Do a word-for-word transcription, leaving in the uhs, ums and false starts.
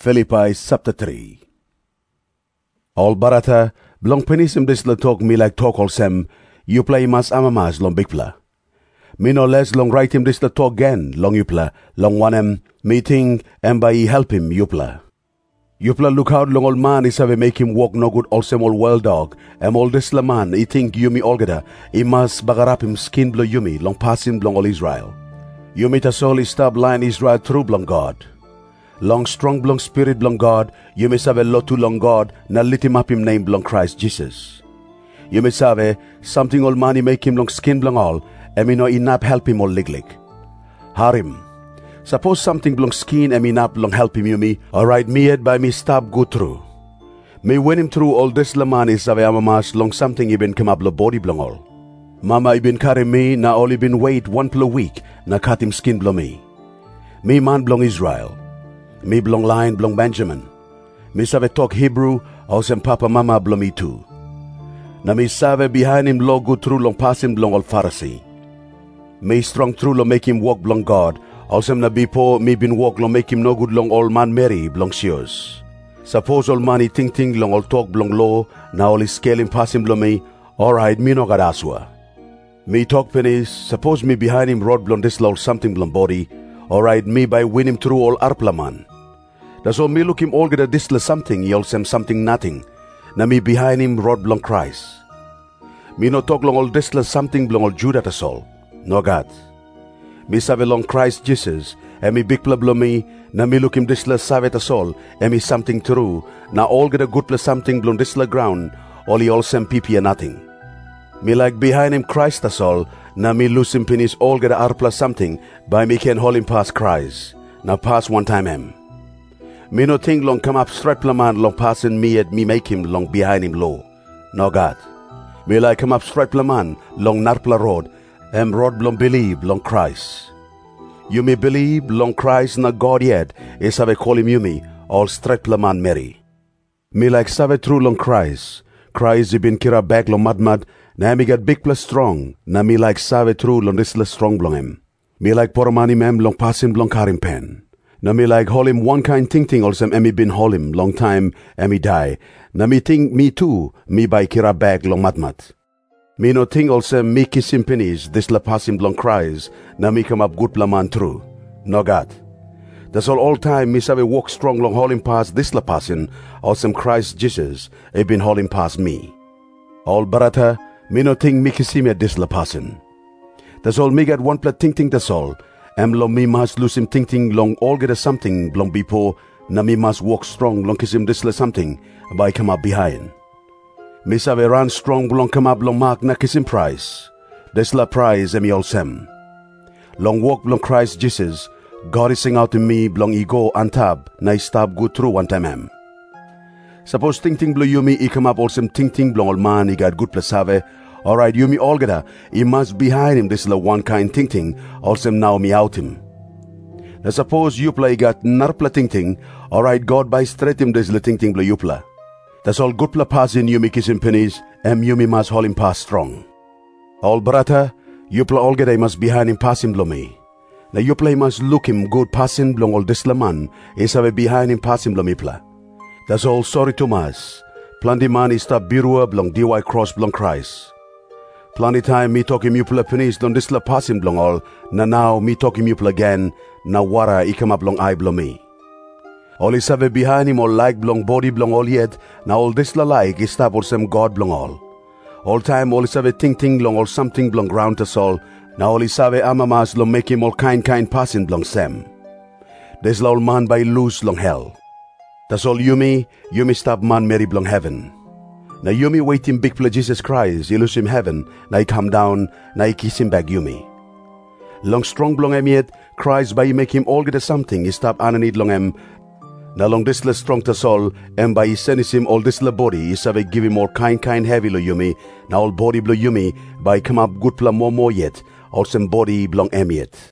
Philippi chapter three. All barata, blong penisim dis la talk me like talk all sem, you play mas amamas long bigpla. Me no less long write him dis la talk again, long yupla, long wanem, meeting, and by help him yupla. Yupla look out long old man is have make him walk no good all sem all well dog, and all this la man, he think yumi olgada, he must bagarap him skin blow yumi, long pass him long all Israel. Yumi tasoli stab line Israel through blong God. Long strong blong spirit blong God, you may save lot to long God, na lit him up him name blong Christ Jesus. You may save something all money make him long skin blong all, and me no inap help him all liglig. Harim. Suppose something blong skin and me nap long help him you me, alright me head by me stab go through. Me win him through all this lamani save amamas long something even come up lo body blong all. Mama ibin carry me, na all ibin wait one plo week, na cut him skin blong me. Me man blong Israel. Me blong line blong Benjamin. Me save talk Hebrew, also papa mama blong me too. Na me save behind him lo go through long pass him blong all Pharisee. Me strong through lo make him walk blong God, also na before me bin walk lo make him no good long all man Mary blong sios. Suppose all money ting ting long all talk blong lo, na all is scale him pass him blong me, alright me no gadaswa. Me talk pennies, suppose me behind him rod blong this lol something blong body, alright me by win him through all arplaman. That's all me look him all get a disla something, he also something nothing. Na me behind him rod blong Christ. Me no talk long all disla something blong all Judah that's all. No God. Me save long Christ Jesus, and me big blong me, na me look him disla save that's all, and me something true, na all get a good plus something blong disla ground, all he all sem pipi and nothing. Me like behind him Christ that's all, na me lose him penis all get a R plus something, by me can hold him past Christ. Now pass one time him. Me no think long come up straight man long passing me at me make him long behind him low. No God. Me like come up straight man long narpla road, and road long believe long Christ. You may believe long Christ na God yet, is have call him you me, all straight man Mary. Me like save true long Christ. Christ he been kira back long mad mad, na me get big plus strong, na me like save true long this strong blong him. Me like poromani mem long pass him long karim pen. Na me like hol him one kind ting ting also emi been hol him long time emi die. Na me think me too, me by kira bag long matmat. Me no think also me kiss him pennies, this la pass him long cries, na me come up good plaman through. No God. That's all all time me sabe walk strong long hol him past this la passing, also Christ Jesus, he been hol him past me. All barata, me no think me kiss him at this la passing. That's all me get one plat ting ting that's all. Em long me must lose him ting ting long all get a something long before, na me must walk strong long kiss him this la something, by come up behind. Me save run strong long come up long mark na kiss him price. This la prize em all sem. Long walk long Christ Jesus, God is sing out to me blong ego antab, na stab go through one time em. Suppose ting ting blow you me he come up all some ting ting blong all man he got good plus save. Alright, you me all gada, he must behind him this la one kind ting ting, also now me out him. Now suppose you play got narpla ting ting, alright God by straight him this la ting ting bla you pla. That's all good pla pass in you me kiss him pennies, and you me must hold him pass strong. All brata, you pla all gada must behind him pass him blo me. Now you play must look him good passing blong all this la man, is have behind him pass him blo me pla. That's all sorry Thomas. Plenty man is stop birua blong D Y cross blong Christ. Plenty time me talking mupla penis don this la pass him blong all, na now me talking mupla again, na wara he come up long eye blow me. All is have behind him all like blong body blong all yet, now all this la like is stop all some God blong all. All time all is have ting ting long all something blong ground to all, now all is have amamas long make him all kind kind passing blong sem. This la all man by loose long hell. That's all you me, you me stop man Mary blong heaven. Now you me wait him big for Jesus Christ, he lose him heaven, now he come down, now he kiss him back you me. Long strong blong em yet, Christ by he make him all get a something, he stop ananid long em. Now long this la strong to soul, and by he send him all this la body, he save give him all kind kind heavy lo you me, now all body blow you me, by come up good pla more more yet, all some body blong em yet.